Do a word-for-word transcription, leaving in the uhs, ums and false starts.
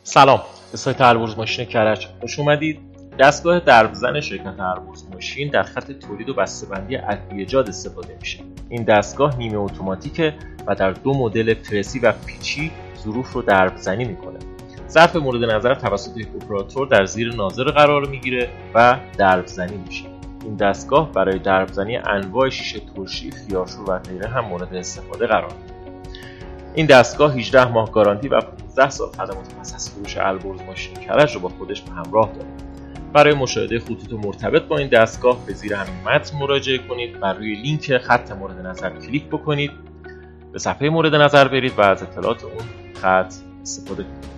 سلام، به سایت البرز ماشین کرج خوش اومدید. دستگاه درب‌زن شرکت البرز ماشین در خط تولید و بسته‌بندی ادویه‌جات استفاده میشه. این دستگاه نیمه اتوماتیکه و در دو مدل پرسی و پیچی ظروف رو درب‌زنی میکنه. ظرف مورد نظر توسط یک اپراتور در زیر ناظر قرار میگیره و درب‌زنی میشه. این دستگاه برای درب‌زنی انواع شیشه ترشی، خیارشور و غیره هم مورد استفاده قرار میگیره. این دستگاه هجده ماه گارانتی و پانزده سال خدمات پس از فروش البرز ماشین کرج رو با خودش به همراه داره. برای مشاهده خطوط مرتبط با این دستگاه به زیر همین متن مراجعه کنید و روی لینک خط مورد نظر کلیک بکنید، به صفحه مورد نظر برید و از اطلاعات اون خط استفاده کنید.